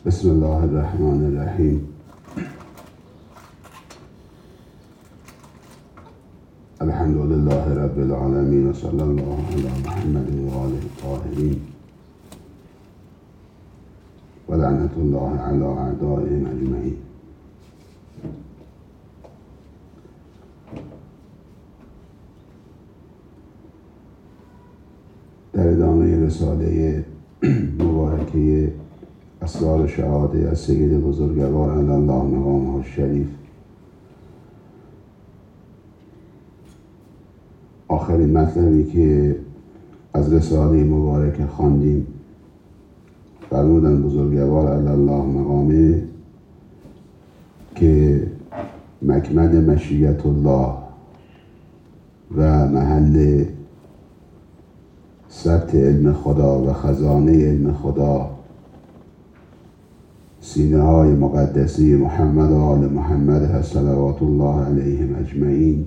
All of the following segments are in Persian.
بسم الله الرحمن الرحیم. الحمد لله رب العالمین و صلی الله علی محمد و آله الطاهرین و لعنت الله علی اعدائهم اجمعین. در ادامه رساله مبارکه اسرار شهاده از سید بزرگوار علی الله مقامه الشریف، آخرین مطلبی که از رساله مبارکه خواندیم، فرمودن بزرگوار علی الله مقامه که مکمن مشیت الله و محل ثبت علم خدا و خزانه علم خدا سینه های مقدسی محمد و آل محمد هست صلوات الله علیهم اجمعین.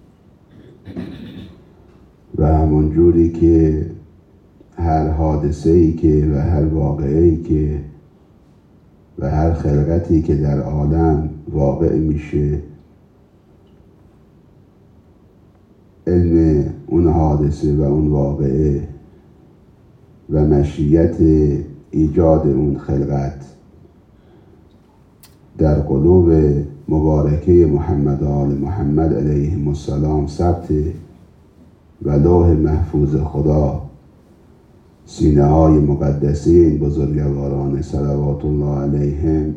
و همون جوری که هر حادثه‌ای که و هر واقعه‌ای که و هر خلقتی که در عالم واقع میشه، علم اون حادثه و اون واقعه و مشیت ایجاد اون خلقت در قلوب مبارکه محمد و آل محمد علیهم السلام ثبت و لوح محفوظ خدا سینه های مقدسه این بزرگواران صلوات الله علیهم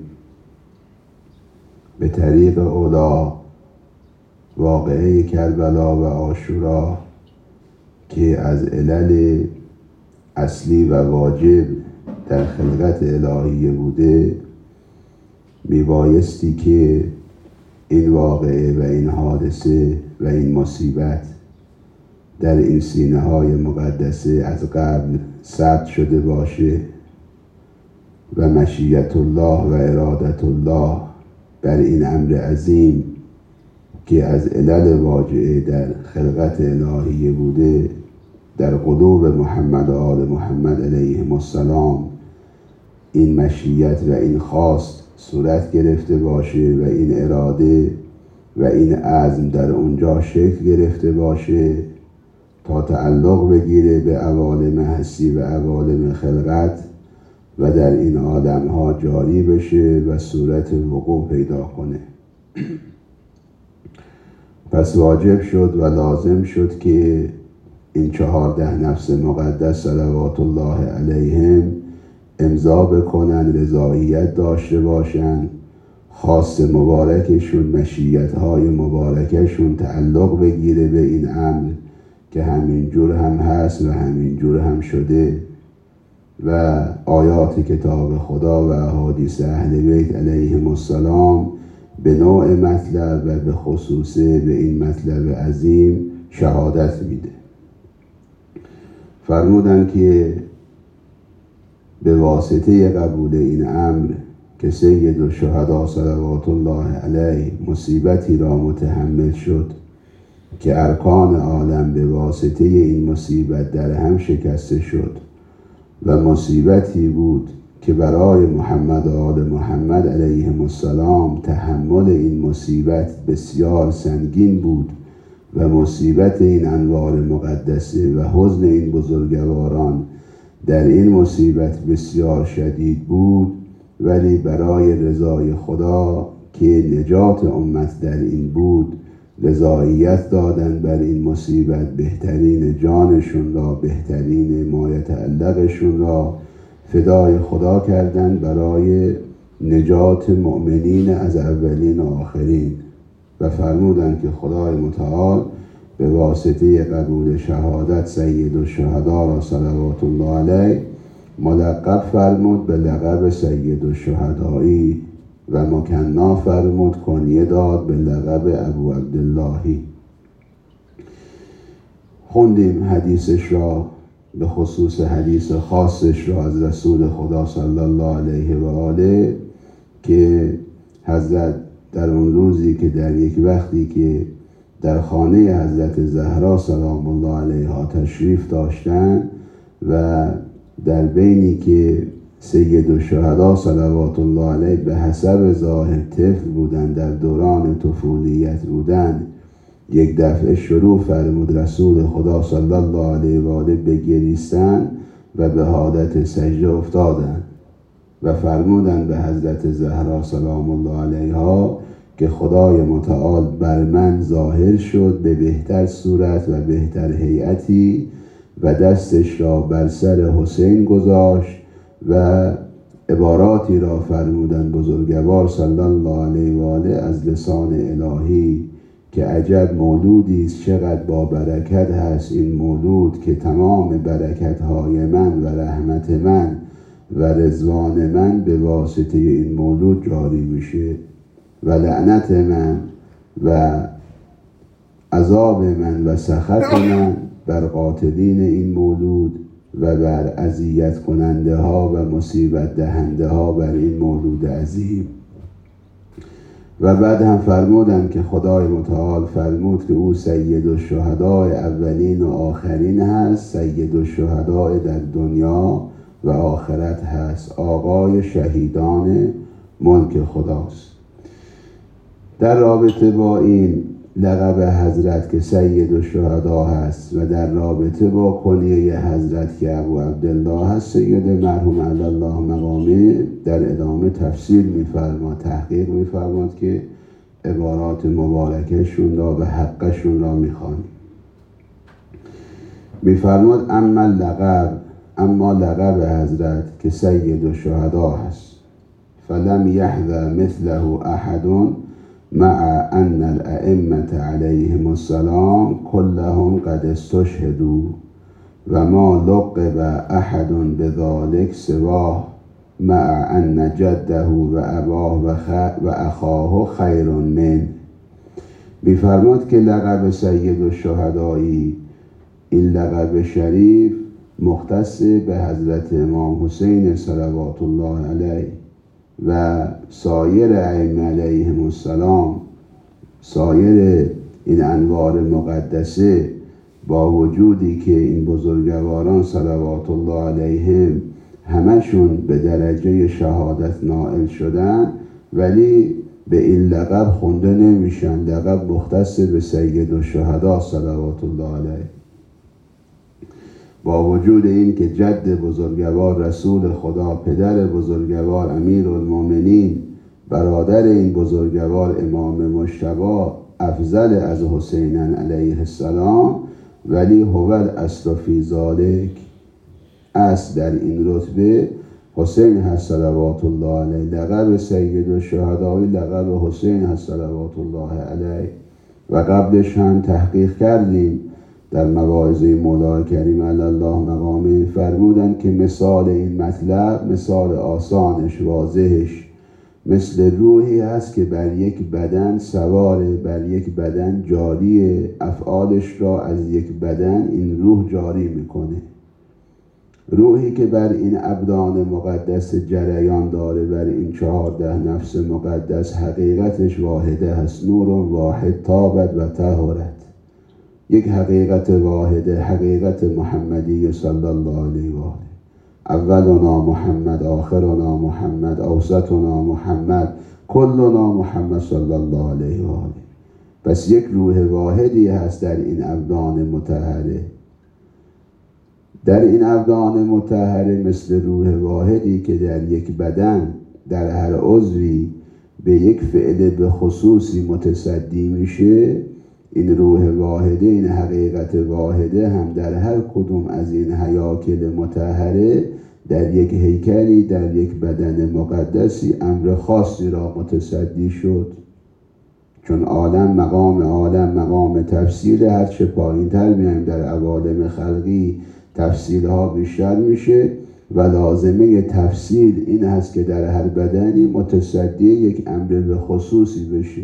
به طریق اولا واقعه کربلا و عاشورا که از علل اصلی و واجب در خلقت الهیه بوده، میبایستی که این واقعه و این حادثه و این مصیبت در این سینه های مقدسه از قبل ثبت شده باشه و مشیت الله و ارادت الله بر این امر عظیم که از علل واجعه در خلقت الهیه بوده در قلوب محمد و آل محمد علیهم السلام این مشیت و این خواست صورت گرفته باشه و این اراده و این عزم در اونجا شکل گرفته باشه تا تعلق بگیره به عوالم هستی و عوالم خلقت و در این آدم‌ها جاری بشه و صورت وقوع پیدا کنه. پس واجب شد و لازم شد که این 14 نفس مقدس صلوات الله علیهم امضا بکنن، رضایت داشته باشن، خواست مبارکشون، مشیت‌های مبارکشون تعلق بگیره به این امر که همین جور هم هست و همین جور هم شده و آیات کتاب خدا و احادیث اهل بیت علیهم السلام به نوع مطلب و به خصوصه به این مطلب عظیم شهادت میده. فرمودن که به واسطه قبول این امر که سید الشهدا صلوات الله علیه مصیبتی را متحمل شد که ارکان عالم به واسطه این مصیبت در هم شکسته شد و مصیبتی بود که برای محمد و آل محمد علیهم السلام تحمل این مصیبت بسیار سنگین بود و مصیبت این انوار مقدسه و حزن این بزرگواران در این مصیبت بسیار شدید بود، ولی برای رضای خدا که نجات امت در این بود رضایت دادن بر این مصیبت، بهترین جانشون را، بهترین ما یتعلقشون را فدای خدا کردن برای نجات مؤمنین از اولین و آخرین و فرمودن که خدای متعال به واسطه قبول شهادت سید الشهدا را صلوات الله علیه ملقب فرمود به لقب سید الشهدایی و مکنا فرمود، کنیه داد به لقب ابو عبداللهی. خوندیم حدیثش را، به خصوص حدیث خاصش را از رسول خدا صلی الله علیه و آله که حضرت در اون روزی که در یک وقتی که در خانه حضرت زهرا سلام الله علیها تشریف داشتن و در بینی که سید الشهدا صلوات الله علیه به حسب ظاهر طفل بودن، در دوران طفولیت بودن. یک دفعه شروع فرمود رسول خدا صلی الله علیه و آله به گریستن و به حالت سجده افتادن و فرمودند به حضرت زهرا سلام الله علیها که خدای متعال بر من ظاهر شد به بهتر صورت و بهتر هیئتی و دستش را بر سر حسین گذاشت و عباراتی را فرمودند بزرگوار صلی الله علیه و آله از لسان الهی که عجب مولودی است، چقدر با برکت هست این مولود که تمام برکت‌های من و رحمت من و رضوان من به واسطه این مولود جاری میشه و لعنت من و عذاب من و سخط من بر قاتلین این مولود و بر اذیت کننده ها و مصیبت دهنده ها بر این مولود عظیم. و بعد هم فرمودند که خدای متعال فرمود که او سید الشهداء اولین و آخرین هست، سید الشهداء در دنیا و آخرت هست، آقای شهیدان ملک خداست. در رابطه با این لقب حضرت که سید الشهداء هست و در رابطه با کنیه حضرت که ابو عبدالله هست، سید مرحوم علی الله مقامه در ادامه تفسیر می‌فرماد، تحقیق می‌فرماد که عبارات مبارکشون را و حقشون را می‌خوانیم. می‌فرماد اما لقب حضرت که سید الشهداء هست فلم یحظ مثله احد مع ان الائمة علیهم السلام كلهم قد استشهدوا و ما لقب احد بذلك سواه مع ان جده و اباه و اخاه خیر من. می‌فرماد که لقب سید الشهدایی، این لقب شریف مختص به حضرت امام حسین صلوات الله علیه و سایر ائمه علیهم السلام، سایر این انوار مقدسه، با وجودی که این بزرگواران صلوات الله علیهم همشون به درجه شهادت نائل شدن، ولی به این لقب خونده نمیشن. لقب مختص به سید الشهداء صلوات الله علیه. با وجود این که جد بزرگوار رسول خدا، پدر بزرگوار امیرالمومنین، برادر این بزرگوار امام مجتبی افضل از حسین علیه السلام، ولی هو الاصل فی ذلک، اصل در این رتبه حسین هست صلوات الله علیه. لقب سید الشهداء لقب حسین هست صلوات الله علیه و قبلش هم تحقیق کردیم در مواعظ مولای کریم علی الله مقامه. فرمودند که مثال این مطلب، مثال آسانش واضحش، مثل روحی هست که بر یک بدن سواره، بر یک بدن جاری، افعالش را از یک بدن این روح جاری میکنه. روحی که بر این ابدان مقدس جریان داره، بر این 14 نفس مقدس، حقیقتش واحده هست، نور واحد تابت و طهرت. یک حقیقت واحده، حقیقت محمدی صلی الله علیه و آله. اولنا محمد، آخرنا محمد، اوسطنا محمد، کلنا محمد صلی الله علیه و آله. پس یک روح واحدی هست در این ابدان مطهره. در این ابدان مطهره مثل روح واحدی که در یک بدن، در هر عضوی به یک فعل به خصوصی متصدی میشه، این روح واحده، این حقیقت واحده هم در هر کدوم از این هیاکل مطهره، در یک هیکلی، در یک بدن مقدسی امر خاصی را متصدی شد. چون عالم مقام تفصیل، هر چه پایین تر میایم در عوالم خلقی تفصیلها بیشتر میشه و لازمه تفصیل این هست که در هر بدنی متصدی یک امر به خصوصی بشه.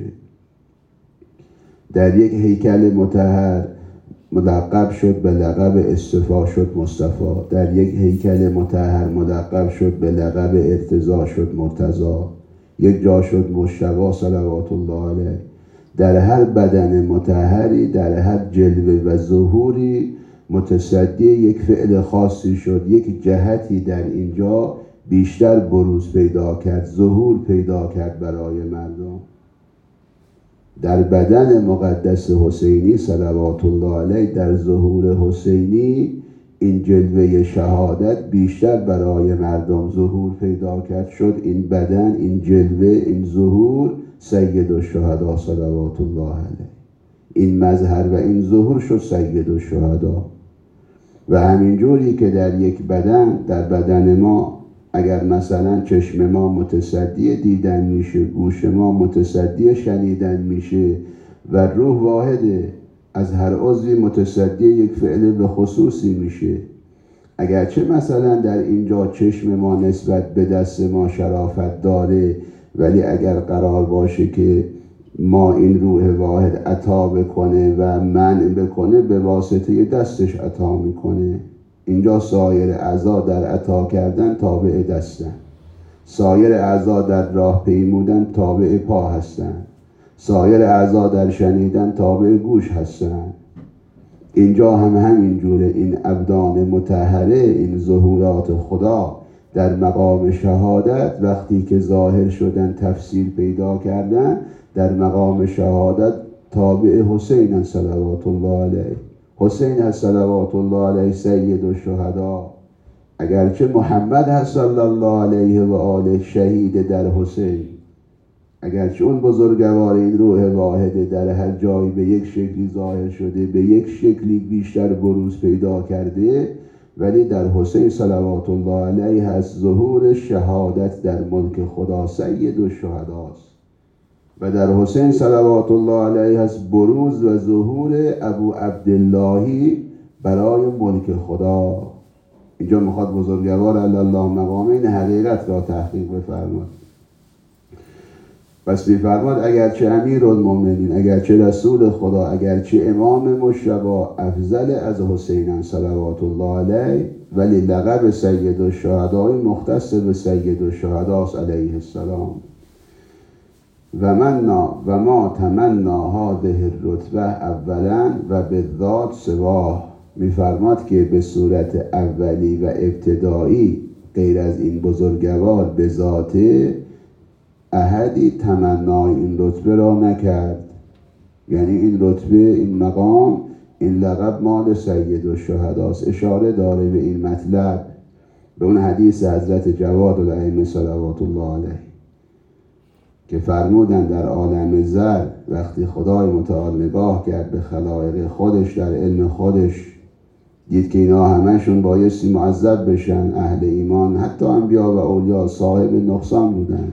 در یک هیکل مطهر ملقب شد به لقب اصطفا شد مصطفی، در یک هیکل مطهر ملقب شد به لقب ارتضا شد مرتضی، یک جا شد مجتبی صلوات الله علیه. در هر بدن مطهری، در هر جلوه و ظهوری متصدی یک فعل خاصی شد، یک جهتی در اینجا بیشتر بروز پیدا کرد، ظهور پیدا کرد برای مردم. در بدن مقدس حسینی صلوات الله علیه، در ظهور حسینی، این جلوه شهادت بیشتر برای مردم ظهور پیدا کرد. شد این بدن، این جلوه، این ظهور سید الشهدا صلوات الله علیه. این مظهر و این ظهور شد سید الشهدا. و همین جوری که در یک بدن، در بدن ما، اگر مثلا چشم ما متصدی دیدن میشه، گوش ما متصدی شنیدن میشه و روح واحده، از هر عضوی متصدی یک فعل به خصوصی میشه. اگرچه مثلا در اینجا چشم ما نسبت به دست ما شرافت داره، ولی اگر قرار باشه که ما این روح واحد عطا بکنه و منع بکنه، به واسطه دستش عطا میکنه. اینجا سایر اعضا در عطا کردن تابع دستن، سایر اعضا در راه پیمودن تابع پا هستن، سایر اعضا در شنیدن تابع گوش هستن. اینجا هم همین جوره. این ابدان مطهره، این ظهورات خدا در مقام شهادت وقتی که ظاهر شدن، تفسیر پیدا کردن، در مقام شهادت تابع حسین صلوات الله علیه. حسین هست صلوات الله علیه سید الشهدا. اگرچه محمد هست صلی الله علیه و آله شهید در حسین، اگرچه اون بزرگوار این روح واحده در هر جایی به یک شکلی ظاهر شده، به یک شکلی بیشتر بروز پیدا کرده، ولی در حسین صلوات الله علیه هست ظهور شهادت در ملک خدا، سید الشهداست. و در حسین صلوات الله علیه هست بروز و ظهور ابو عبداللهی برای ملک خدا. اینجا میخواد بزرگوار علی الله مقام این حقیقت را تحقیق بفرماد. پس میفرماد اگرچه امیرالمومنین، اگرچه رسول خدا، اگرچه امام مجتبی افضل از حسین صلوات الله علیه، ولی لقب سید الشهدای مختص به سید الشهداست علیه السلام. و ما تمنا هذه الرتبه اولا و بالذات سواه. میفرماد که به صورت اولی و ابتدایی غیر از این بزرگوار به ذاته احدی تمنای این رتبه را نکرد. یعنی این رتبه، این مقام، این لقب مال سید الشهداست. اشاره داره به این مطلب، به اون حدیث حضرت جواد الائمه صلوات الله علیه که فرمودن در عالم زر وقتی خدای متعال نگاه کرد به خلایق خودش در علم خودش، دید که اینا همشون بایستی معذب بشن. اهل ایمان، حتی انبیا و اولیا، صاحب نقصان بودن.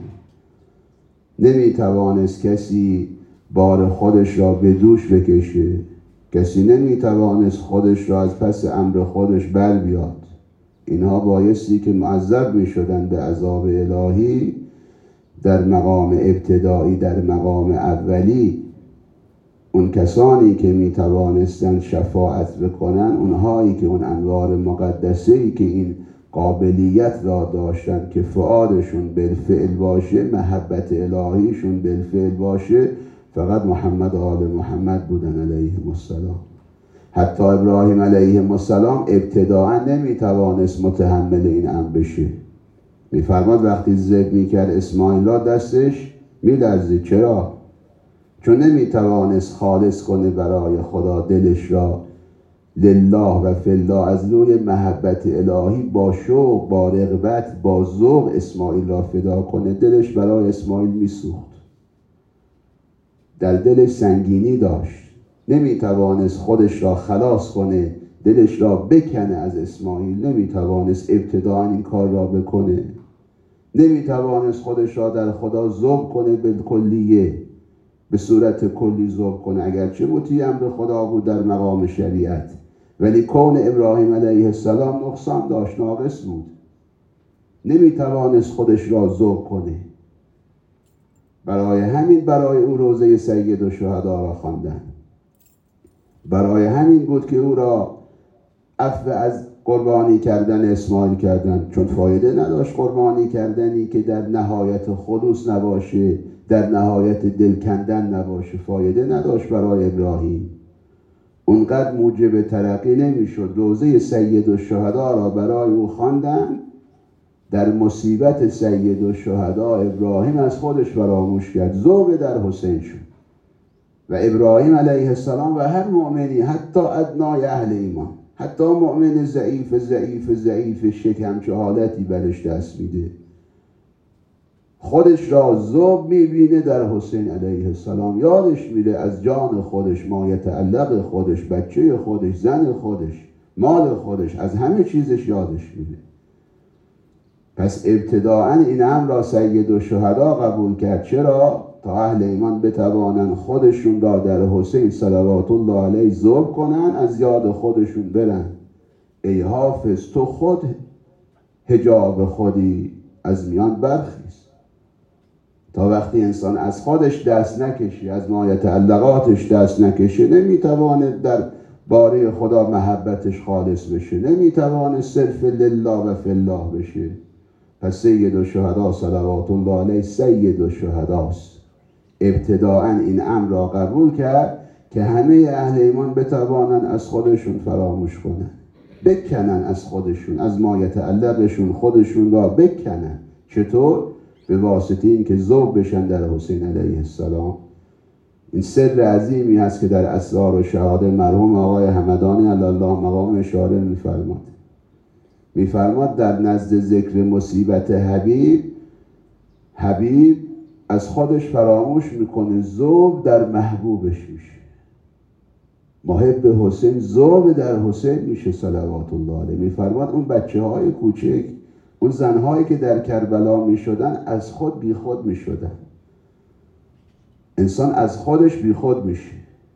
نمیتوانست کسی بار خودش را به دوش بکشه، کسی نمیتوانست خودش را از پس امر خودش بر بیاد. اینها بایستی که معذب میشدن به عذاب الهی در مقام ابتدایی، در مقام اولی. اون کسانی که میتوانستن شفاعت بکنن، اونهایی که اون انوار مقدسه‌ای که این قابلیت را داشتن که فؤادشون بالفعل باشه، محبت الهیشون بالفعل باشه، فقط محمد و آل محمد بودن علیهم السلام. حتی ابراهیم علیه السلام ابتداعا نمیتوانست متحمل این امر بشه. میفرماد وقتی ذبح میکرد اسماعیل را دستش میلرزید. چرا؟ چون نمیتوانست خالص کنه برای خدا دلش را لله و فالله، از روی محبت الهی با شوق، با رغبت، با ذوق اسماعیل را فدا کنه. دلش برای اسماعیل میسوخت، در دلش سنگینی داشت، نمیتوانست خودش را خلاص کنه، دلش را بکنه از اسماعیل. نمیتوانست ابتداء این کار را بکنه، نمیتوانست خودش را در خدا ذوب کنه بالکلیه، به صورت کلی ذوب کنه. اگرچه مطیع امر خدا بود در مقام شریعت، ولی کون ابراهیم علیه السلام نقصان داشت، ناقص بود، نمیتوانست خودش را ذوب کنه. برای همین برای او روضه سید الشهدا را خواندن. برای همین بود که او را عفو از قربانی کردن اسماعیل کردن، چون فایده نداشت قربانی کردنی که در نهایت خلوص نباشه، در نهایت دل کندن نباشه، فایده نداشت برای ابراهیم. اونقدر موجب ترقی نمیشد. روضه سید الشهدا را برای او خواندن در مصیبت سید الشهدا ابراهیم از خودش فراموش کرد، ذوب در حسین شد و ابراهیم علیه السلام و هر مؤمنی، حتی ادنای اهل ایمان، حتی مؤمن ضعیف شکم چه حالتی برش دست میده، خودش را ذوب میبینه در حسین علیه السلام، یادش میره از جان خودش، ما یتعلق خودش، بچه خودش، زن خودش، مال خودش، از همه چیزش یادش میره. پس ابتداعا این امر را سید الشهدا قبول کرد. چرا؟ تا اهل ایمان بتوانند خودشون را در حسین صلوات الله علیه ذوب کنن، از یاد خودشون برن. ای حافظ تو خود حجاب خودی، از میان برخیز. تا وقتی انسان از خودش دست نکشی، از مایت علقاتش دست نکشه، نمیتوانه در باره خدا محبتش خالص بشه، نمیتوانه صرف لله و فی الله بشه. پس سید الشهدا صلوات الله علیه سید الشهداست. ابتداعا این امر را قبول کرد که همه اهل ایمان بتوانند از خودشون فراموش کنن، بکنن از خودشون، از ما یتعلقشون خودشون را بکنن. چطور؟ به واسطه این که ذوب بشن در حسین علیه السلام. این سر عظیمی هست که در اسرار و شهاده مرحوم آقای همدانی علی الله مقام اشاره میفرماد در نزد ذکر مصیبت حبیب از خودش فراموش میکنه، ذوب در محبوبش میشه. محب حسین ذوب در حسین میشه صلوات الله علیه. میفرماد اون بچه های کوچک، اون زنهایی که در کربلا میشدن، از خود بی خود میشدن. انسان از خودش بی خود میشه.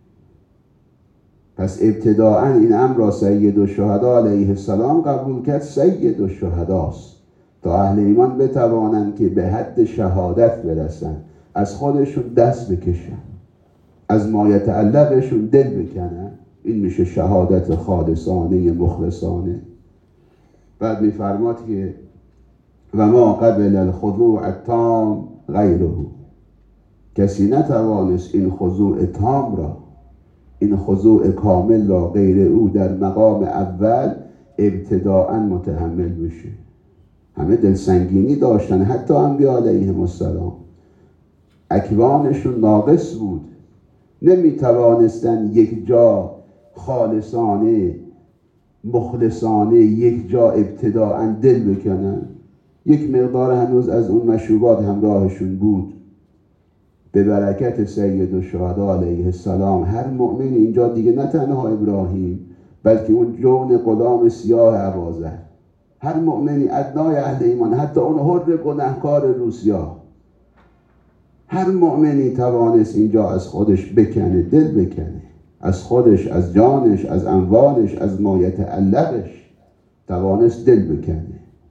پس ابتداعا این امر را سید الشهدا علیه السلام قبول کرد، سید الشهداست. تا اهل ایمان بتوانند که به حد شهادت برسن، از خودشون دست بکشن، از ما یتعلقشون دل بکنن، این میشه شهادت خالصانه مخلصانه. بعد میفرماد که و ما قبل الخضوع التام غیره، کسی نتوانست این خضوع تام را، این خضوع کامل را غیر او در مقام اول ابتداعا متحمل بشه. همه دلسنگینی داشتن، حتی انبیا علیهم السلام اکوانشون ناقص بود، نمیتوانستن یک جا خالصانه مخلصانه یک جا ابتداعا دل بکنن. یک مقدار هنوز از اون مشروبات همراهشون بود. به برکت سید الشهدا علیه السلام هر مؤمن اینجا دیگه نه تنها ابراهیم، بلکه اون جون غلام سیاه ابوذر، هر مؤمنی ادنای اهل ایمان، حتی اون حر گنهکار روسیا، هر مؤمنی توانست اینجا از خودش بکنه، دل بکنه، از خودش، از جانش، از اموالش، از ما یتعلقش توانست دل بکنه.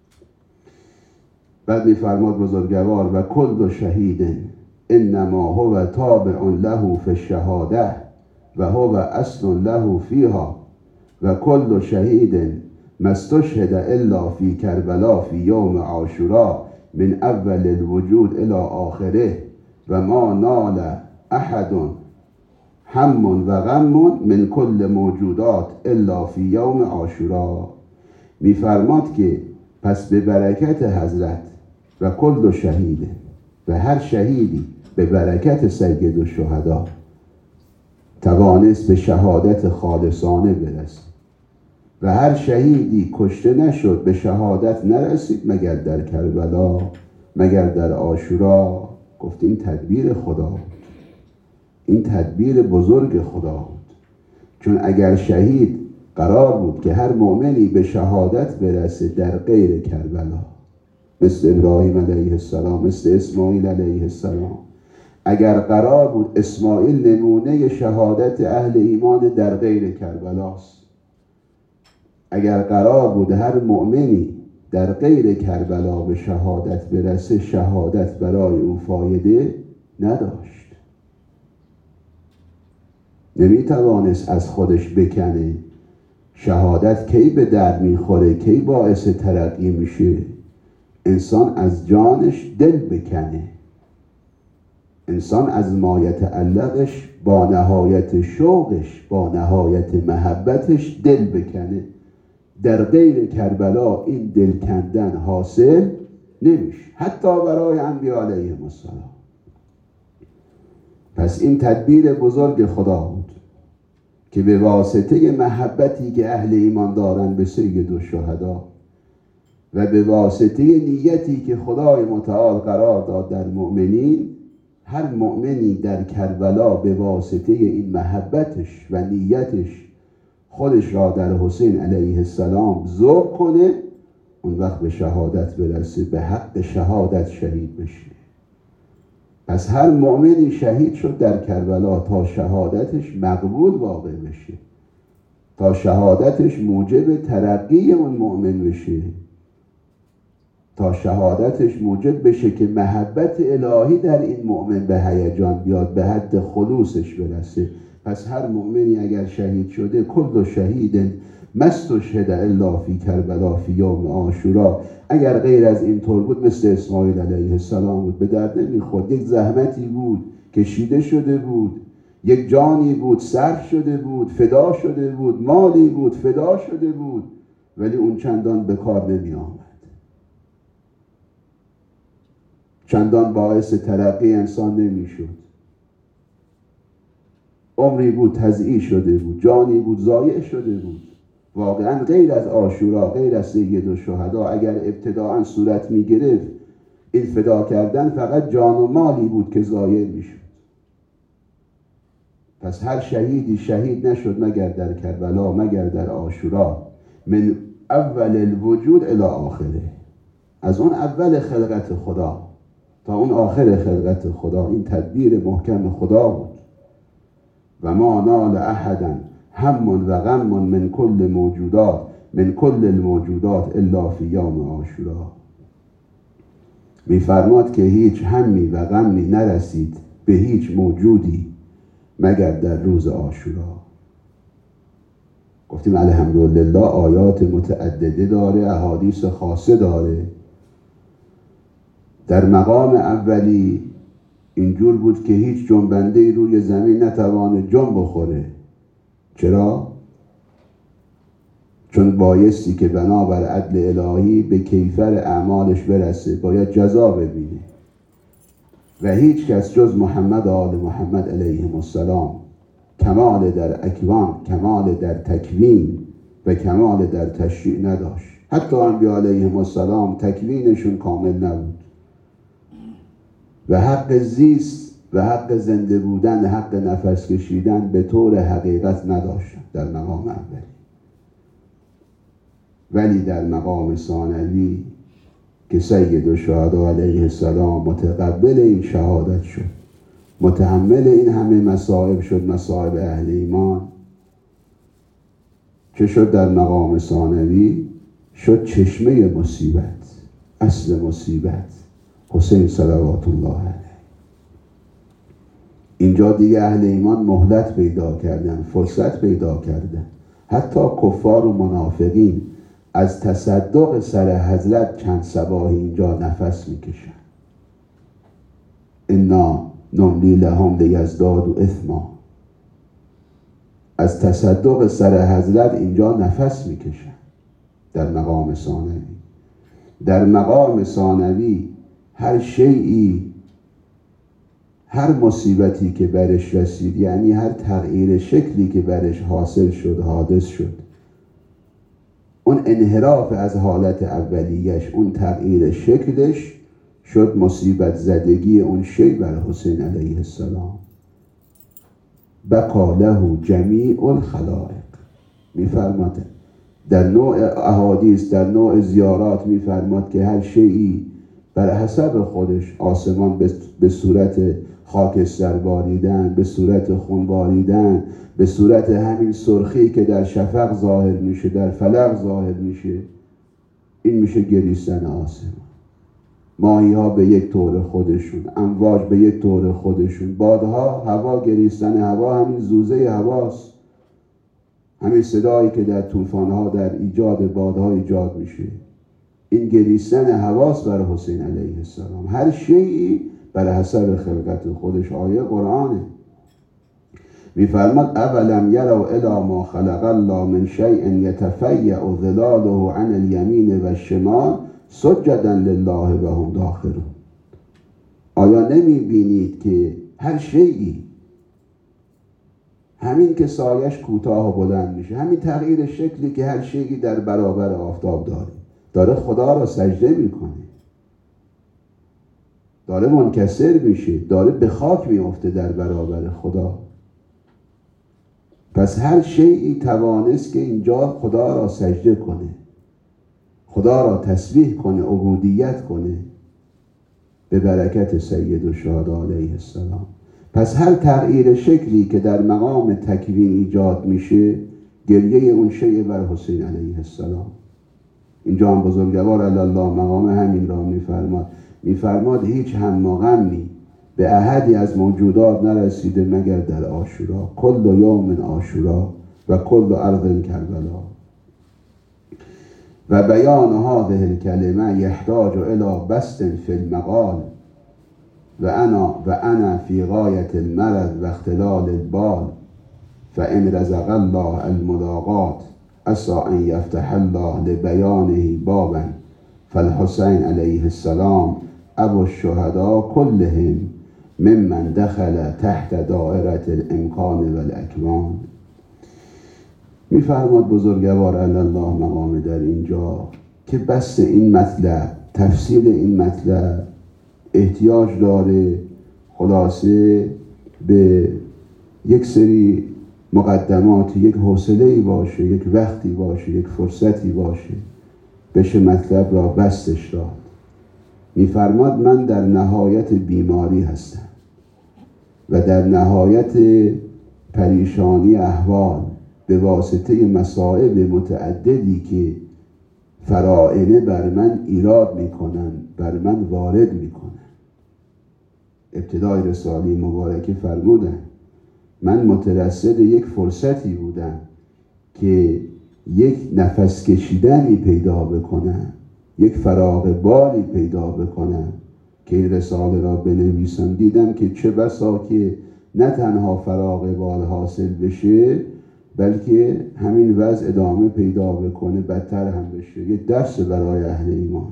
بعد میفرماد بزرگوار و کل شهید انما هو تابع له فی الشهاده و هو اصل له فیها و کل شهید ما استشهد الا فی کربلا فی یوم عاشورا من اول الوجود الى آخره و ما نال احد هم و غم من کل موجودات الا فی یوم عاشورا. میفرماد که پس به برکت حضرت و کل شهید و هر شهیدی به برکت سید الشهدا توانست به شهادت خالصانه برسد و هر شهیدی کشته نشد، به شهادت نرسید مگر در کربلا، مگر در عاشورا. گفتیم تدبیر خدا بود، این تدبیر بزرگ خدا بود. چون اگر شهید قرار بود که هر مؤمنی به شهادت برسه در غیر کربلا، مثل ابراهیم علیه السلام، مثل اسماعیل علیه السلام، اگر قرار بود اسماعیل نمونه شهادت اهل ایمان در غیر کربلاست، اگر قرار بود هر مؤمنی در غیر کربلا به شهادت برسه، شهادت برای او فایده نداشت، نمیتوانست از خودش بکنه. شهادت کی به درد میخوره، کی باعث ترقی میشه؟ انسان از جانش دل بکنه، انسان از ما یتعلقش با نهایت شوقش، با نهایت محبتش دل بکنه. در غیر کربلا این دل کندن حاصل نمیشه، حتی برای انبیاء علیهم السلام. پس این تدبیر بزرگ خدا بود که به واسطه محبتی که اهل ایمان دارن به سید الشهدا و به واسطه نیتی که خدای متعال قرار داد در مؤمنین، هر مؤمنی در کربلا به واسطه این محبتش و نیتش خودش را در حسین علیه السلام ذوب کنه، اون وقت به شهادت برسه، به حق شهادت شهید بشه. پس هر مؤمنی شهید شد در کربلا تا شهادتش مقبول واقع بشه، تا شهادتش موجب ترقی اون مؤمن بشه، تا شهادتش موجب بشه که محبت الهی در این مؤمن به هیجان بیاد، به حد خلوصش برسه. پس هر مؤمنی اگر شهید شده، کل شهید مستشهد الا فی کربلا فی یوم عاشورا، اگر غیر از این طور بود مثل اسماعیل علیه السلام بود، به درد نمیخورد. یک زحمتی بود کشیده شده بود، یک جانی بود صرف شده بود، فدا شده بود، مالی بود فدا شده بود، ولی اون چندان به کار نمی آمد، چندان باعث ترقی انسان نمی شد. عمری بود تضییع شده بود، جانی بود ضایع شده بود. واقعا غیر از عاشورا، غیر از سید الشهدا، اگر ابتداعا صورت می گرفت این فدا کردن، فقط جان و مالی بود که ضایع می شد. پس هر شهیدی شهید نشد مگر در کربلا، مگر در عاشورا، من اول الوجود الی آخره، از اون اول خلقت خدا تا اون آخر خلقت خدا. این تدبیر محکم خدا بود. و ما نال احدا هم و غم من کل موجودات، من کل الموجودات الا فی یوم عاشورا. میفرماد که هیچ همی و غمی نرسید به هیچ موجودی مگر در روز عاشورا. گفتیم الحمدلله آیات متعدده داره، احادیث خاصه داره. در مقام اولی اینجور بود که هیچ جنبنده روی زمین نتوانه جنب بخوره. چرا؟ چون بایستی که بنابر عدل الهی به کیفر اعمالش برسه، باید جزا ببینه و هیچ کس جز محمد آل محمد علیهم السلام کمال در اکوان، کمال در تکوین و کمال در تشریع نداشت. حتی انبیاء علیهم السلام تکوینشون کامل نبود و حق زیست و حق زنده بودن، حق نفس کشیدن به طور حقیقت نداشتن در مقام اولی. ولی در مقام ثانوی که سید الشهدا علیه السلام متقبل این شهادت شد، متحمل این همه مصائب شد، مصائب اهل ایمان، چه شد در مقام ثانوی؟ شد چشمه مصیبت، اصل مصیبت، حسین صلوات الله علیه. اینجا دیگه اهل ایمان مهلت پیدا کردن، فرصت پیدا کردن. حتی کفار و منافقین از تصدق سر حضرت چند صباحی اینجا نفس میکشن. انا نملی لهم لیزدادوا اثما. از تصدق سر حضرت اینجا نفس میکشن در مقام ثانوی. در مقام ثانوی هر شیئی، هر مصیبتی که برش رسید، یعنی هر تغییر شکلی که برش حاصل شد، حادث شد، اون انحراف از حالت اولیش، اون تغییر شکلش شد مصیبت زدگی اون شی بر حسین علیه السلام. بقا له جمیع الخلائق. میفرماد در نوع احادیث، در نوع زیارات میفرماد که هر شیئی بر حسب خودش، آسمان به صورت خاکستر باریدن، به صورت خون باریدن، به صورت همین سرخی که در شفق ظاهر میشه، در فلق ظاهر میشه، این میشه گریستن آسمان. ماهی ها به یک طور خودشون، امواج به یک طور خودشون، بادها، هوا، گریستن هوا، همین زوزه هواست، همین صدایی که در طوفان‌ها در ایجاد بادها ایجاد میشه، این گریستن حواس بر حسین علیه السلام. هر شیئی بر حسب خلقت خودش. آیه قرآنه. میفرماد اولم یروا الی ما خلق الله من شیء یتفیأ ظلاله عن الیمین و الشمال سجدا لله و هم داخرون. آیا نمی بینید که هر شیئی، همین که سایش کوتاه و بلند میشه، همین تغییر شکلی که هر شیئی در برابر آفتاب داره خدا را سجده میکنه، داره منکسر میشه، داره به خاک میفته در برابر خدا. پس هر شیئی توانست که اینجا خدا را سجده کنه، خدا را تسبیح کنه، عبودیت کنه به برکت سید الشهدا علیه السلام. پس هر تغییر شکلی که در مقام تکوین ایجاد میشه، گریه اون شیء بر حسین علیه السلام. اینجا هم بزرگوار علی الله مقام همین را میفرماد هیچ هم و غمی به احدی از موجودات نرسیده مگر در عاشورا، کل یوم عاشورا و کل ارض کربلا. و بیان هذه الکلمه یحتاج الی بسط فی المقال و انا فی غایت المرض و اختلال البال فان رزق الله الملاقات عسى ان یفتح الله لبیانه بابا فالحسین علیه السلام ابو الشهداء كلهم ممن دخل تحت دائره الامکان و الاکوان. میفرماد بزرگوار علی الله مقام در اینجا که بس این مطلب، تفصیل این مطلب احتیاج داره خلاصه به یک سری مقدمات، یک حوصله‌ای باشه، یک وقتی باشه، یک فرصتی باشه، بشه مطلب را بستش داد. میفرماد من در نهایت بیماری هستم و در نهایت پریشانی احوال به واسطه مصائب متعددی که فرائنه بر من ایراد میکنن، بر من وارد میکنن. ابتدای رساله مبارکه فرمودن من مترصد یک فرصتی بودم که یک نفس کشیدنی پیدا بکنم، یک فراغ بالی پیدا بکنم که این رساله را بنویسم. دیدم که چه بسا که نه تنها فراغ بال حاصل بشه، بلکه همین وضع ادامه پیدا بکنه، بدتر هم بشه. یه درس برای اهل ایمان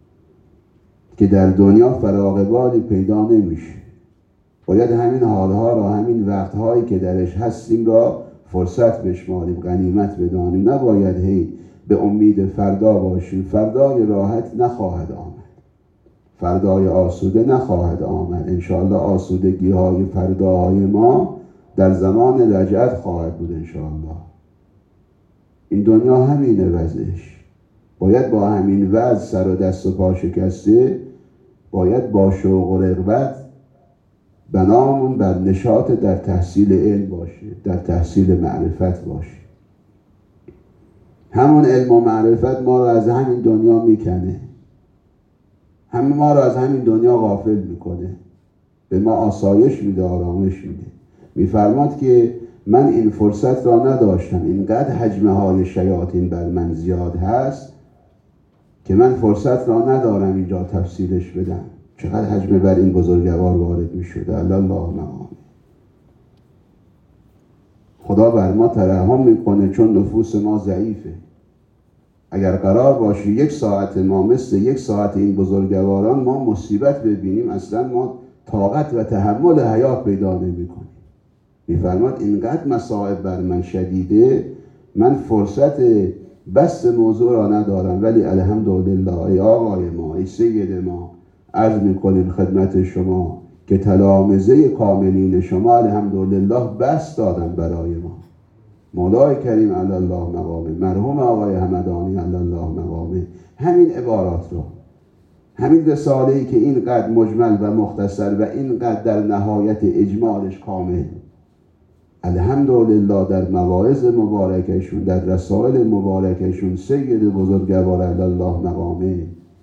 که در دنیا فراغ بالی پیدا نمیشه، باید همین حالها را، همین وقتهایی که درش هستیم را فرصت بشماریم، غنیمت بدانیم. نباید هی به امید فردا باشیم. فردای راحت نخواهد آمد، فردای آسوده نخواهد آمد. انشاءالله آسودگی های فرداهای ما در زمان رجعت خواهد بود انشاءالله. این دنیا همینه وضعش. باید با همین وضع سر و دست و پا شکسته، باید با شوق و رغبت بنامون بر نشاط در تحصیل علم باشه، در تحصیل معرفت باشه. همون علم و معرفت ما رو از همین دنیا میکنه، همه ما رو از همین دنیا غافل میکنه، به ما آسایش میده، آرامش میده. میفرماد که من این فرصت را نداشتم، اینقدر حجمه های شیاطین بر من زیاد هست که من فرصت را ندارم اینجا تفصیلش بدم. چقدر حجمه بر این بزرگوار وارد میشده. الله مقام. خدا بر ما ترحم میکنه چون نفوس ما ضعیفه. اگر قرار باشه یک ساعت ما مثل یک ساعت این بزرگواران ما مصیبت ببینیم، اصلا ما طاقت و تحمل حیات پیدا نمی کنیم. میفرماد اینقدر مصائب بر من شدیده، من فرصت بس موضوع را ندارم، ولی الحمدلله ای آقای ما، ای سید ما، عرض میکنیم خدمت شما که تلامذه کاملین شما الحمدلله بس دادن برای ما. مولای کریم علی الله مقامه، مرحوم آقای همدانی علی الله مقامه، همین عبارات رو، همین رساله‌ای که اینقدر مجمل و مختصر و اینقدر در نهایت اجمالش کامل، الحمدلله در مواعظ مبارکشون، در رسائل مبارکشون، سید بزرگوار علی الله مقامه،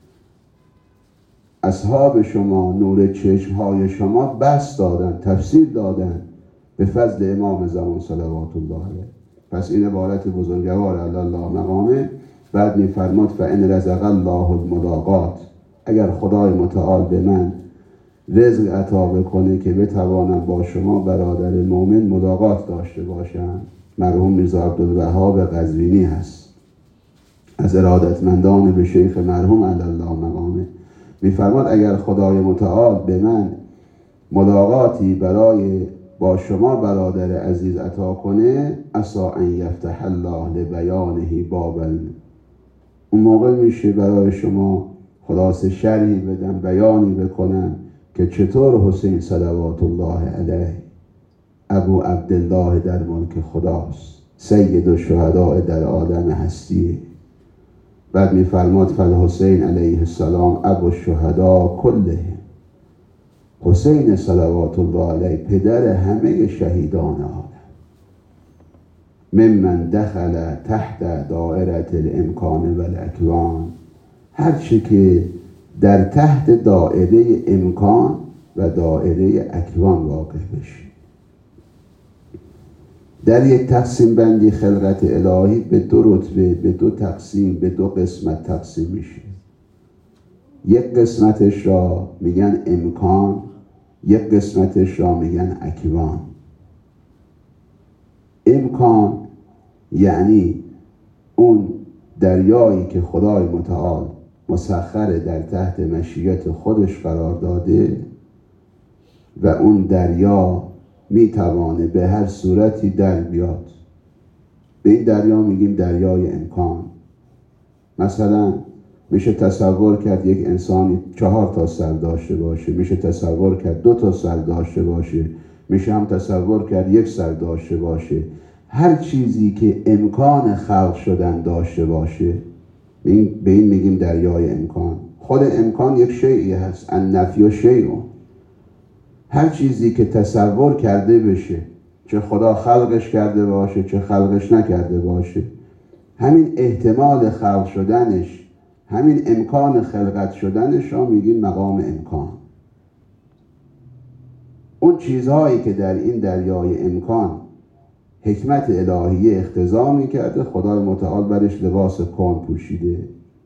اصحاب شما، نور چشمهای شما بس دادن، تفسیر دادن به فضل امام زمان صلوات الله علیه. پس این عبارت بزرگوار علی الله مقامه. بعد میفرماد فان رزق الله الملاقات، اگر خدای متعال به من رزق عطا بکنه که بتوانم با شما برادر مؤمن ملاقات داشته باشم. مرحوم میرزا عبدالوهاب قزوینی هست، از ارادتمندان به شیخ مرحوم علی الله مقامه. میفرماد اگر خدای متعال به من ملاقاتی برای با شما برادر عزیز عطا کنه، عسا ان یفتح الله لبیانه بابا، اون موقع میشه برای شما خلاصه شرحی بدم، بیانی بکنم که چطور حسین صلوات الله علیه ابو عبدالله در ملک خداست، سید الشهداء در عالم هستیه. بعد میفرماد فالحسین علیه السلام ابو الشهداء کله، حسین صلوات الله علیه پدر همه شهیدان عالم. ممن دخل تحت دائره الامکان و الاکوان، هرچی که در تحت دائره امکان و دائره اکوان واقع بشه. در یک تقسیم بندی خلقت الهی به دو رتبه، به دو تقسیم، به دو قسمت تقسیم میشه. یک قسمتش را میگن امکان، یک قسمتش را میگن اکوان. امکان یعنی اون دریایی که خدای متعال مسخر در تحت مشیت خودش قرار داده و اون دریا میتوانه به هر صورتی در بیاد. به این دریا میگیم دریای امکان. مثلا میشه تصور کرد یک انسانی 4 سر داشته باشه، میشه تصور کرد 2 سر داشته باشه، میشه هم تصور کرد 1 سر داشته باشه. هر چیزی که امکان خلق شدن داشته باشه به این میگیم دریای امکان. خود امکان یک شیئی هست، النفی و شیئون. هر چیزی که تصور کرده بشه، چه خدا خلقش کرده باشه چه خلقش نکرده باشه، همین احتمال خلق شدنش، همین امکان خلقت شدنش را میگیم مقام امکان. اون چیزهایی که در این دریای امکان حکمت الهیه اقتضا میکرده، خدای متعال برش لباس کون پوشیده.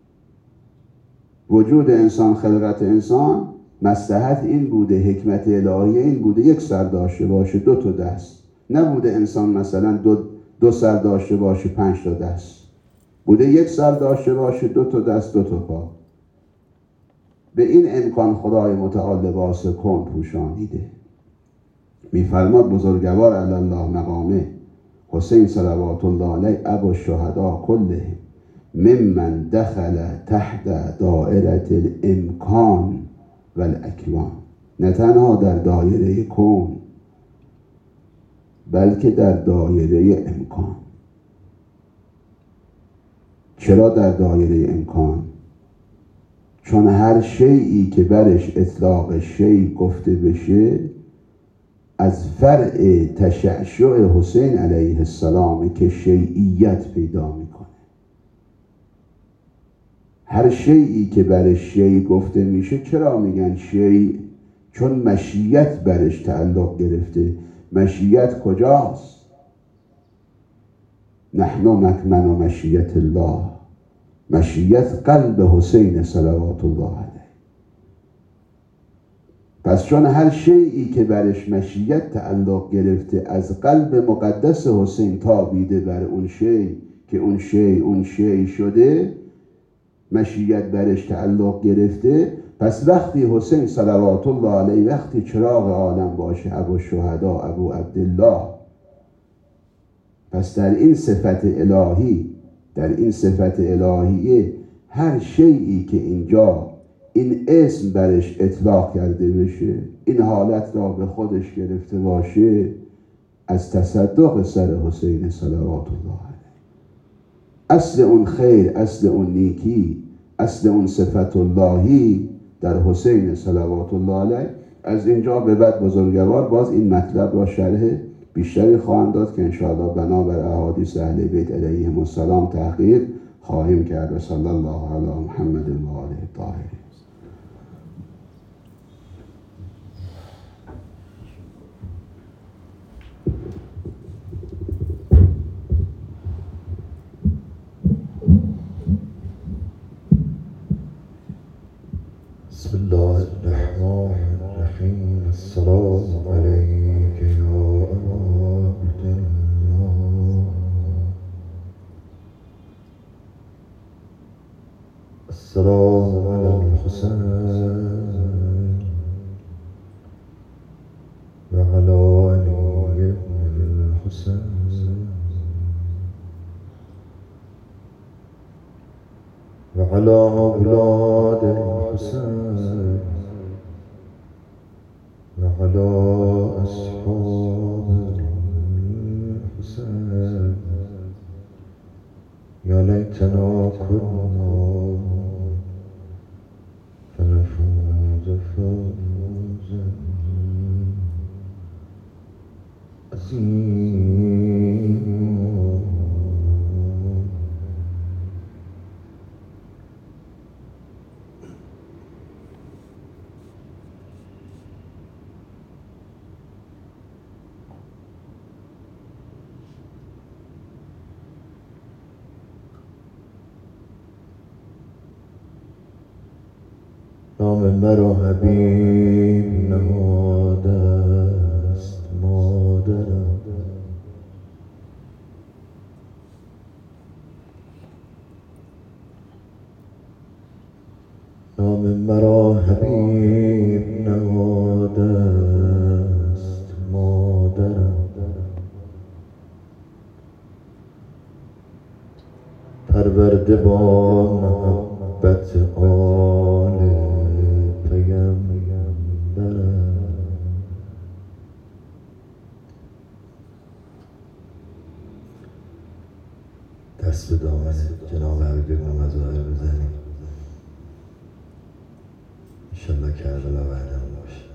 وجود انسان، خلقت انسان، مصلحت این بوده، حکمت الهیه این بوده 1 سر داشته باشه 2 دست. نبوده انسان مثلا 2 سر داشته باشه 5 دست. بوده 1 سر داشته باشه 2 دست 2 پا. به این امکان خدای متعال لباس کون پوشانیده. میفرماد بزرگوار علی الله مقامه حسین صلوات الله علیه ابو الشهداء کله ممن دخل تحت دائره الامکان و الاکوان. نه تنها در دایره کون بلکه در دایره امکان. چرا در دایره امکان؟ چون هر شیئی که برش اطلاق شیء گفته بشه از فرع تشعشع حسین علیه السلام که شیعیت پیدا میکنه. هر شیئی که برش شیء گفته میشه، چرا میگن شیء؟ چون مشیت برش تعلق گرفته. مشیت کجاست؟ نحن مکمن و مشیت الله. مشیت قلب حسین صلوات الله علیه. پس چون هر شیئی که برش مشیت تعلق گرفته از قلب مقدس حسین تابیده بر اون شیء که اون شیء شده، مشیت برش تعلق گرفته، پس وقتی حسین صلوات الله علیه وقتی چراغ عالم باشه، ابو الشهداء ابو عبدالله، پس در این صفت الهی، در این صفت الهیه هر شیئی که اینجا این اسم برش اطلاق کرده بشه، این حالت را به خودش گرفته باشه، از تصدق سر حسین صلوات الله علیه. اصل اون خیر، اصل اون نیکی، اصل اون صفت اللهی در حسین صلوات الله علیه. از اینجا به بعد بزرگوار باز این مطلب را شرح بیشتری خواهند داد که انشاءالله بنابر احادیث اهل بیت علیهم السلام تحقیق خواهیم کرد. صلی الله علی محمد و آله الطاهرین. بسم الله الرحمن الرحیم. على أولاد الحسين وعلى أصحاب الحسين يا ليتنا كنا فنفوز فوزا عظيما. نام مرا حبیب نهاده است مادرم، نام مرا حبیب نهاده است مادرم، پرورده با محبت آل پیغمبرم. دست به دامن جناب حبیب مظاهر بزنیم، انشالله کربلا بعدم باشه.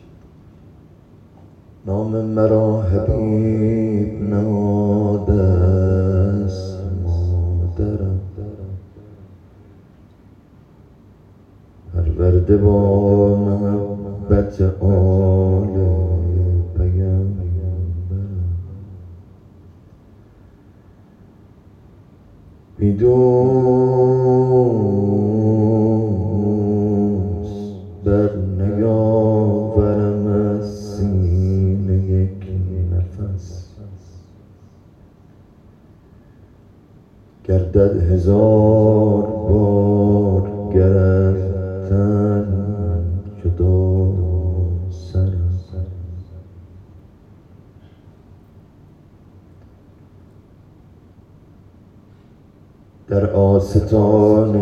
نام مرا حبیب نهاده است مادرم، پرورده با محبت آل پیغمبرم. بیدوست بر نیاورم از سینه یک نفس، گردد هزار بار گر از تن جدا سرم. در آستان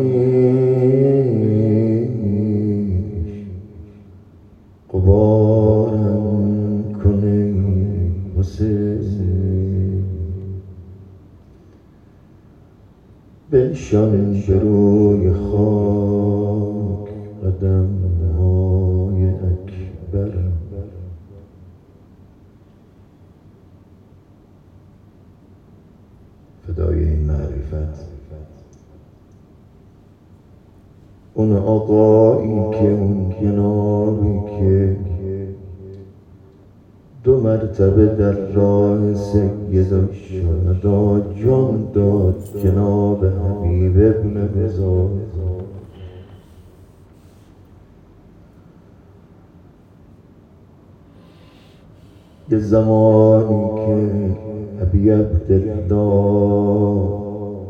خویش غبارم کن ای حسین، بنشان به روی خاک قدم های اکبرم. فدای این معرفت، اون آقایی که اون جنابی که دو مرتبه در راه سید الشهدا جان داد، جناب حبیب ابن رضا. یه زمانی که ابی عبدالله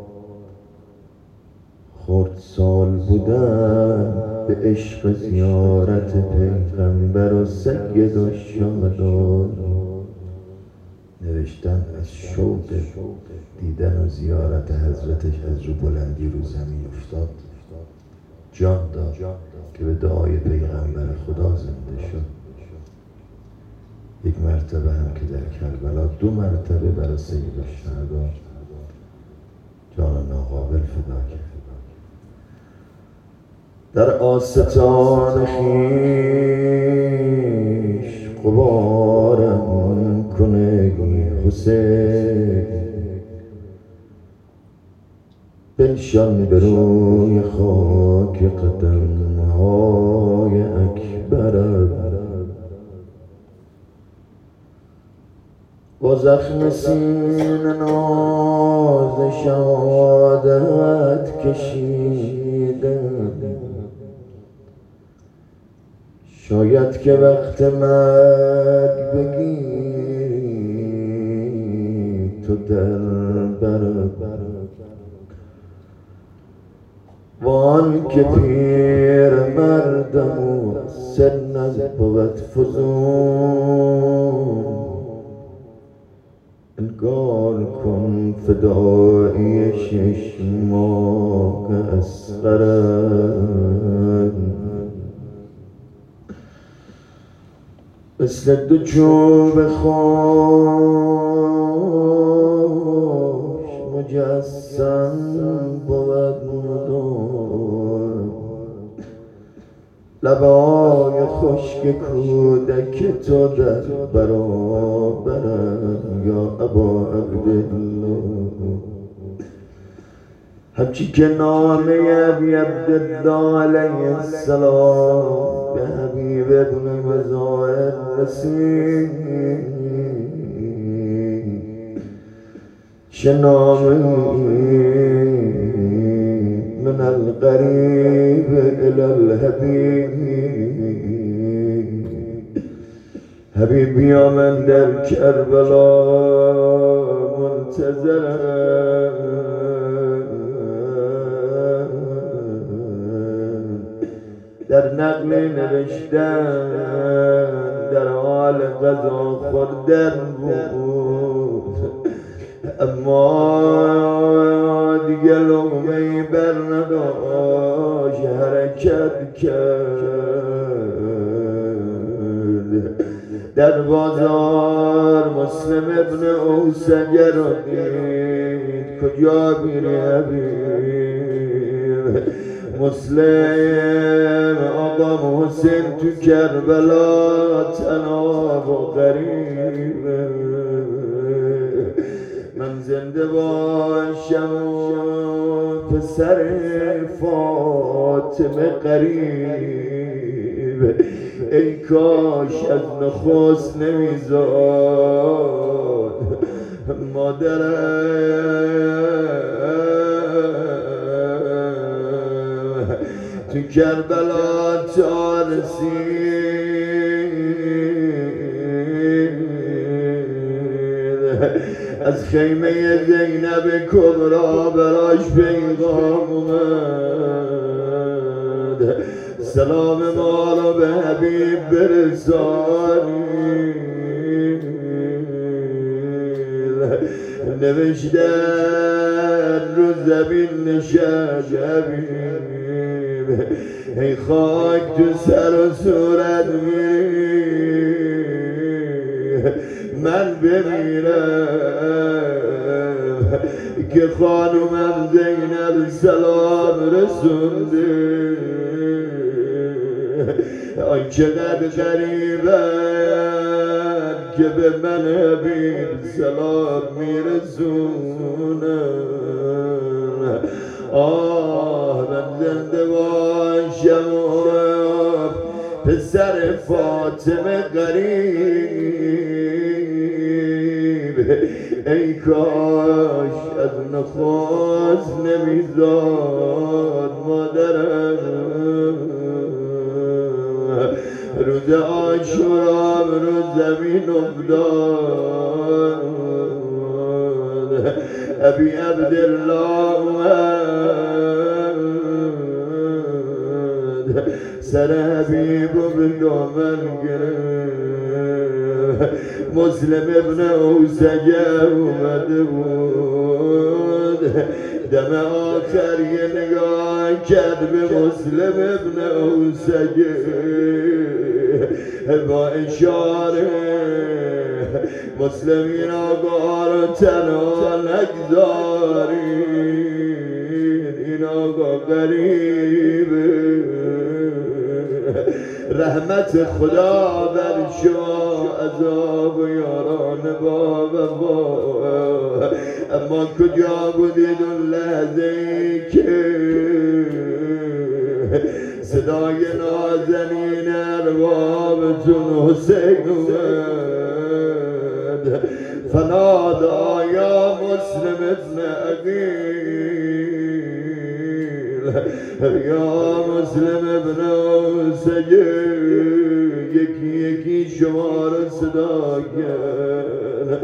خردسال بودن، به عشق زیارت پیغمبر و سید الشهدا نوشتن از شوق دیدن و زیارت حضرتش از رو بلندی رو زمین افتاد، جان داد که به دعای پیغمبر خدا زنده شد. یک مرتبه هم که در کربلا، دو مرتبه برای سید الشهدا جان ناقابل فدا کرد. در آستان خویش غبارم کن ای حسین، بنشان به روی خاک قدم های اکبرم. با زخم سینه ناز شهادت کشیدم، شاید که وقت مرگ بگیری تو در برم، وان که پیر مردم و سنم بود فزون، انگار کن فدای 6 ماه اصغرم، مثل 2 چوب خوش مجسم بود مدام، لبای خشک کودک تو در برابرم یا ابا عبدالله. هرچی که نامه ابی عبدالله علیه السلام به حبیب ابن مظاهر رسید، شنامه من القریب الى الحبیب. حبیبی من در کربلا منتظرم، در نقل نوشتن در حال غذا خوردن بود، اما دیگه لقمه‌ای بر نداشت، حرکت کرد. در بازار مسلم ابن اوسجه رو دید، کجا میری حبیب؟ مسلم آقا محسن تو کربلا تنها و غریبه، من زنده باشم و پسر فاطمه قریب، ای کاش از نخست نمیزاد مادرم تو کربلا تا رسید، از خیمه زینب کبرا براش پیغام اومد، سلام ما رو به حبیب برسانید. نوشتن رو زمین نشست حبیب، ای خاک تو سر و صورت میری، من بمیرم که خانومم زینب سلام رسونده. آی چقدر غریبم که به من حبیب سلام میرسونم. آه من زنده باشم و پسر فاطمه قریب، ای کاش از نخست نمیزاد مادرم. روز عاشورا رو زمین افتاد، ابی عبدالله اومد، سر حبیب و به دامن گرفت. مسلم ابن اوسجه اومده بود، دم آخر یه نگاه کرد به مسلم ابن اوسجه، با اشاره مسلمین آقا رو تنها نگذارید، این آقا غریبه. رحمت خدا بر شما، عذاب یاران با وفا، اما کجا بودید اون لحظه ای که صدای نازنین اربابتون حسین اومد، فنادا یا مسلم ابن عقیل، یا مسلم ابن اوسجه، یکی یکی شما رو صدا کرد.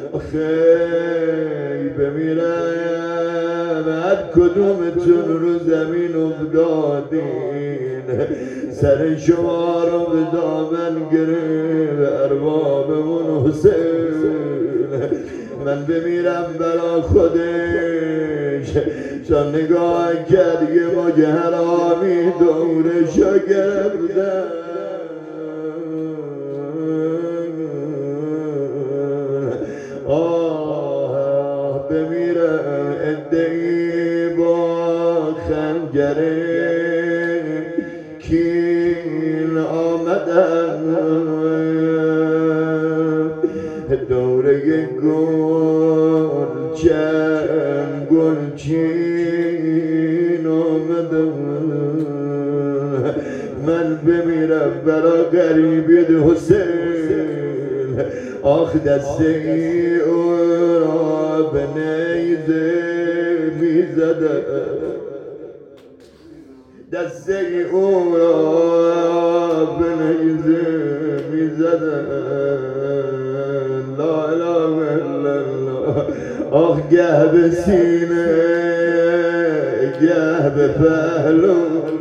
آخی بمیرم هر کدومتون رو زمین افتادین، سر شما رو به دامن گرفت اربابمون حسین. من بمیرم برا خودش چون نگاه کرد یه موج حرامی دورشو گرفتن بمیرم ادهی با خنجره کین آمدن دوره گلچین آمدن من بمیرم برا غریبی حسین آخ دسته ای او را به نیزه می زدن دسته ای او را به نیزه می زدن لا اله الا الله آخ گه به سینه گه به پهلو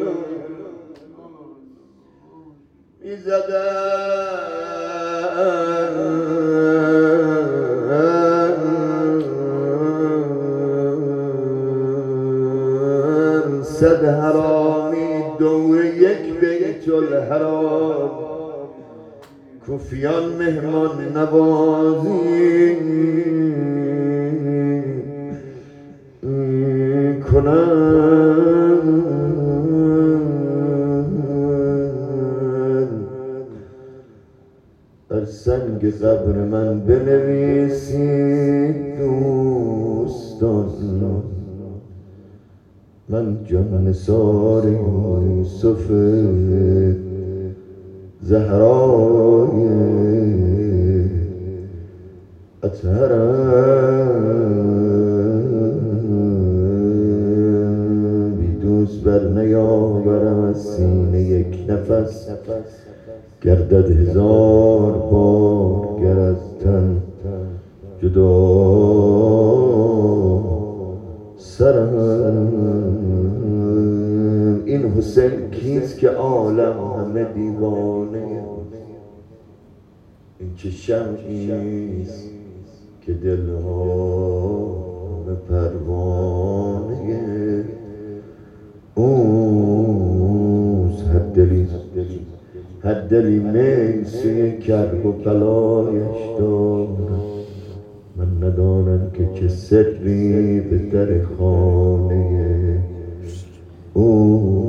می زدن صد حرامی دور یک بیت الحرام کوفیان مهمان نوازی کنند بر سنگ قبر من بنویسید دوستان من جان نثار یوسف زهرای اطهرم بی دوست بر نیاورم از سینه یک نفس گردد هزار بار گر از تن جدا سرم این حسین کیست که عالم همه دیوانه این چه شمعیست که دلها به پروانه اوست هر دلی میسی کرب و بلایش دارم من ندانم که چه سری به در خانه او